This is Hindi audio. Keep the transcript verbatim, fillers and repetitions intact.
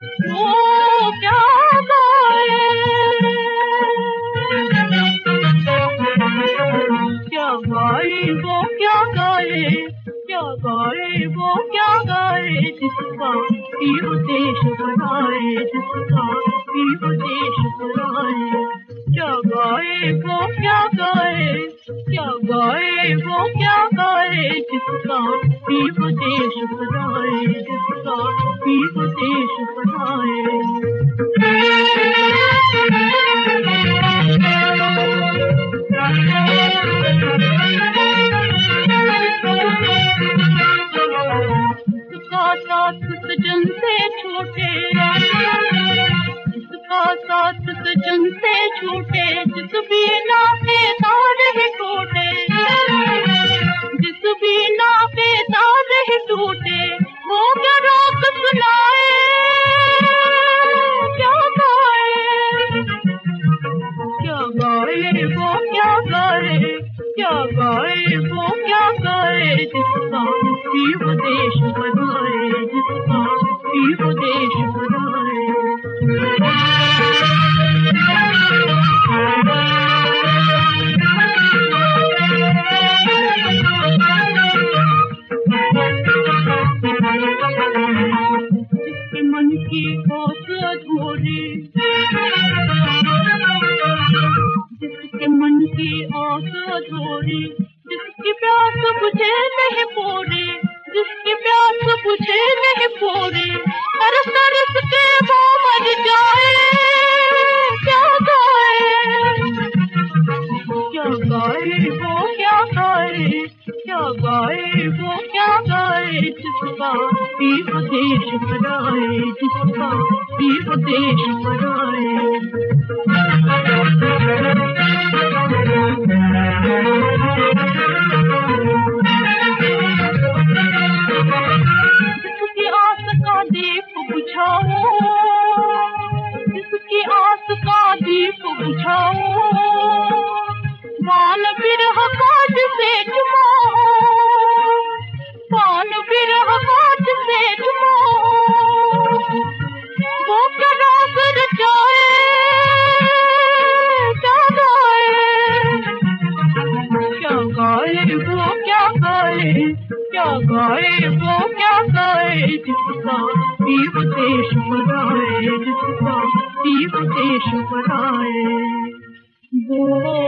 वो क्या गाए, क्या गाए वो क्या गाए, क्या गाए वो क्या गाए, जिसका पीर देश बनाए, जिसका पीर देश बनाए। क्या गाए वो क्या गाए, क्या गाए वो क्या गाए, जिसका पीर देश बनाए, जिसका पीर देश बनाए। इसका साथ सजन से छूटे, इसका साथ सजन से छूटे, जिस बीना पे तार ही टूटे, जिस बीना पे तार ही टूटे, वो क्या राग सुनाए, क्या गाए, क्या गाए वो क्या गाए, क्या गाए वो क्या गाए, जिसका पीर देश बनाए, जिसका पीर देश बनाए। जिसके मन की आस अधूरी, जिसके मन की आस अधूरी, जिसकी प्यास बुझे नहीं पूरी, जिसकी प्यास बुझे नहीं पूरी, तरस तरस के वो मर जाए, क्या गाए, क्या गाए वो क्या गाए, क्या गाए वो क्या गाए, जिसका पीर देश बनाए, जिसका पीर देश बनाए। जिसकी आस का दीप बुझाओ, जिसकी आस का दीप बुझाओ, बान बिरह काज से चुमाओ, बान बिरह काज से चुमाओ, वो क्या राग रचाए, क्या गाए, क्या गाए वो क्या गाए, क्या गाए वो क्या गाए, जिसका पीर देश बनाए, जिसका पीर देश बनाए। वो